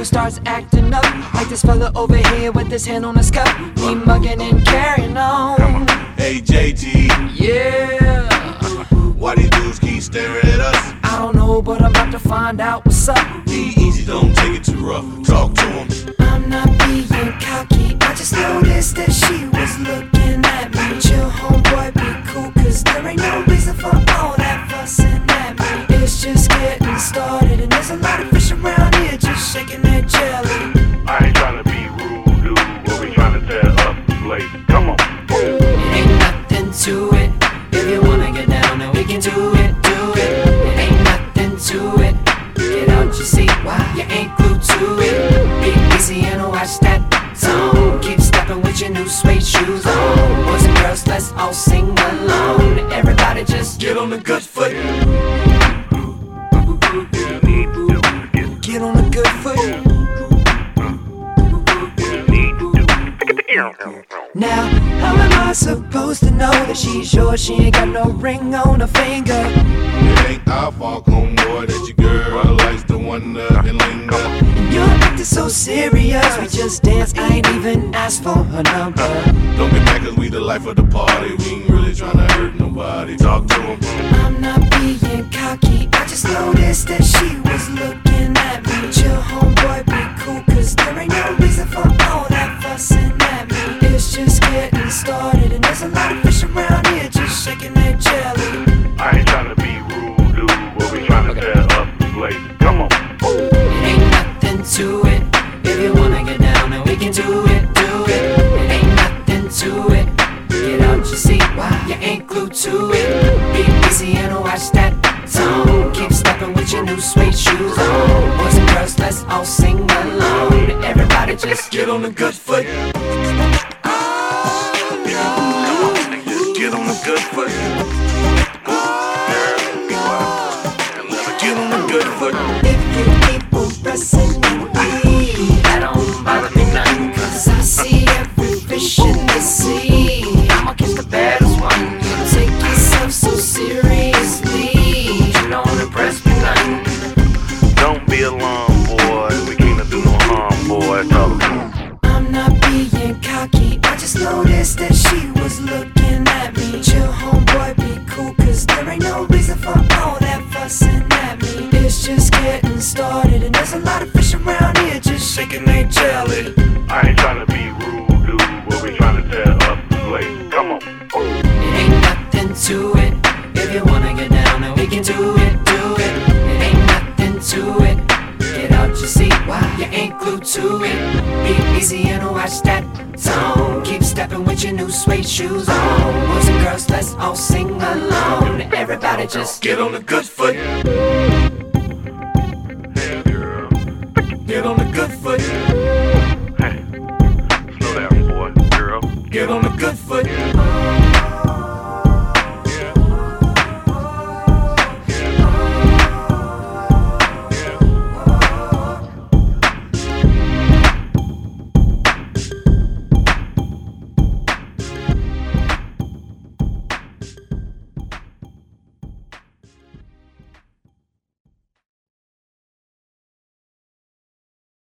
starts acting up like this fella over here with his hand on his cup. Me mugging and carrying on. Hey JG, Yeah. why these dudes keep staring at us? I don't know, but I'm about to find out what's up. Be easy, don't take it too rough. Talk to him. I'm not being cocky, I just noticed that she was looking at me. Chill, homeboy, be cool, cause there ain't no reason for all that fussing at me. It's just getting started, and there's a lot of fish around here just shaking their jelly. I ain't tryna be rude, dude, but we tryna tear up the place. Come on. It ain't nothing to it. If you wanna get down, then we can do it, do it. It ain't nothing to it. Get out your seat, why you ain't glued to it. Be easy and watch that zone. Keep stepping with your new suede shoes on. Boys and girls, let's all sing along. Everybody just Get on the good foot. get on the good foot. Now, how am I supposed to know that she's yours? She ain't got no ring on her finger. It ain't our fault, homeboy, that your girl likes to wonder and linger. And you're acting so serious. We just danced, I ain't even asked for her number. Don't get mad cause we the life of the party. We ain't really tryna hurt nobody. Talk to him. I'm not being cocky, I just noticed that she was looking at me. Chill, homeboy, be cool, cause there ain't no reason for all that fussing at me. It's just getting started, and there's a lot of fish around here just shaking their jelly. I ain't tryna be rude, dude, but we tryna tear up the place. Come on. It ain't nothing to it. If you wanna get down, then we can do it, do it. It ain't nothing to it. Get out your seat, why you ain't glued to it. Be easy and watch that zone. Keep stepping with your new suede shoes on. Boys and girls, let's all sing along. Everybody just Get on the good foot. Get on the good foot. Get on the good foot. if you keep on pressing me, that don't bother me none. Cause I see every fish in the sea. I'ma catch the baddest one. You take yourself so seriously. You don't impress me none. Don't be alarmed, boy. We can't do no harm, boy. Talk to him. I'm not being cocky, I just noticed that she was looking at me. Chill, homeboy, be cool, cause there ain't no reason for all that fussing at me. It's just getting started, and there's a lot of fish around here just shaking their jelly. I ain't tryna be rude, dude, but we tryna tear up the place. Come on. It ain't nothing to it. If you wanna get down, then we can do it, do it. It ain't nothing to it. Get out your seat, why you ain't glued to it. Be easy and watch that zone. Keep stepping with your new suede shoes on. Boys and girls, let's all sing along. Everybody just Get on the good foot. Hey, girl. Get on the good foot. Hey, slow down, boy. Girl. Get on the good foot.